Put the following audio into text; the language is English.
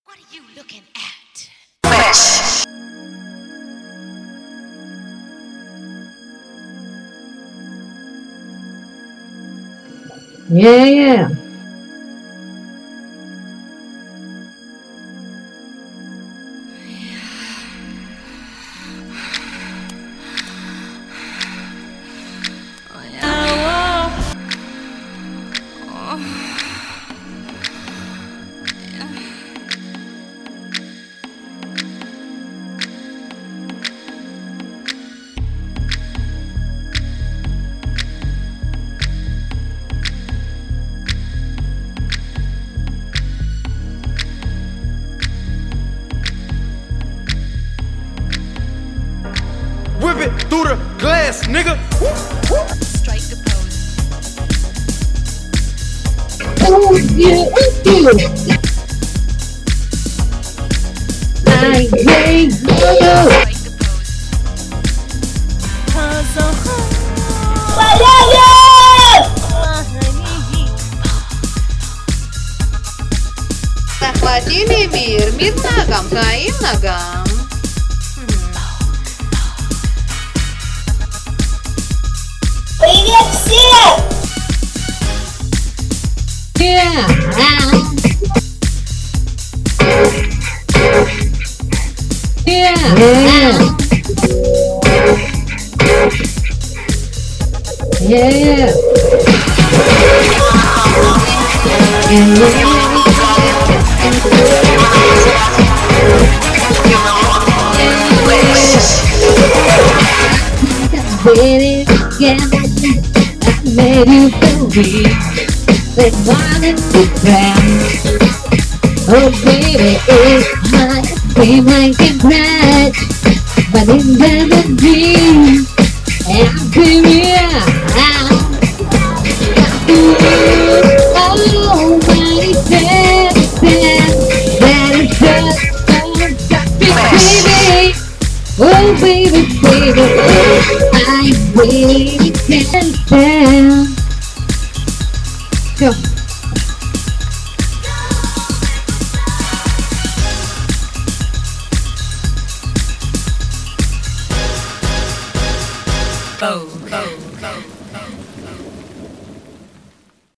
What are you looking at? Yeah. Whip it through the glass, nigga. Strike the pose. Oh, yeah. I hate you. Strike the pose. Захватили мир, мир ногам, своим ногам. Привет всем! Yeah. Yeah. Baby, again, I made you believe that one in the ground. Oh baby, it might seem like a crash, but it's never dream. I'm curious. Oh, my sad, that is just so baby. Oh baby, baby, I really can't stand. Go.